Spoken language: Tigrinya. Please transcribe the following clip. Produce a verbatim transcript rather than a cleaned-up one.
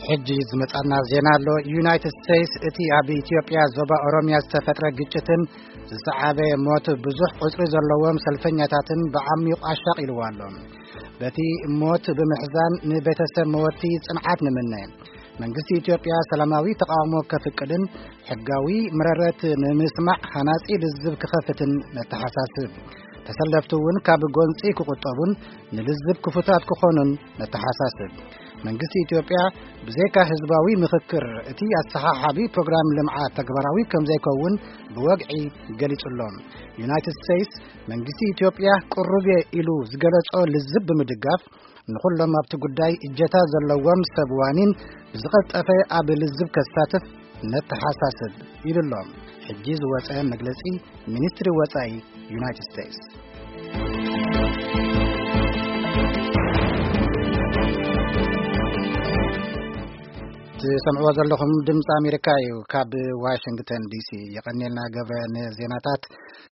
حجي زمطنا زينا لو يونايتد ستيتس اتي ابي اثيوبيا زوبا اوروميا استفطر ግጭትን ዝዓበ ሞት ብዙሕ ቁጽሪ ዘለዎም ሰልፈኛታትን በዓሚቕ አሻቅ ይልዋሎም በቲ ሞት በመሕዛን ንቤተሰብ ሞቲ ጽንዓት ንመነ መንግስት ኢትዮጵያ ሰላማዊ ተቃውሞ ከፍቅድን ሕጋዊ መረረት ንምስማዕ ሃናጺ ልዝብ ክኸፍትን ነተሐሳስብ ተሰለፍቱን ካብ ጎንጺ ክቁጠቡን ንልዝብ ክፉታት ክኾኑን ነተሐሳስብ መንግስት ኢትዮጵያ ብዘይካ ህዝባዊ ምክክር እቲ አሰሓሓቢ ፕሮግራም ልምዓት ተግባራዊ ከም ዘይከውን ብወግዒ ገሊጹሎም ዩናይትድ ስቴትስ መንግስት ኢትዮጵያ ቁሩብ ኢሉ ዝገለጾ ልዝብ ብምድጋፍ ንኹሎም ኣብቲ ጉዳይ እጀታ ዘለዎም ሰብዋኒን ዝቐጠፈ ኣብ ልዝብ ከሳተፍ ነተሓሳስብ ይብሎም ሕጂ ዝወፀ መግለጺ ሚኒስትሪ ወጻኢ ዩናይትድ ስቴትስ سمعوا زلهم دمس أمريكا كاب واشنطن دي سي يقنينا قبل زيناتات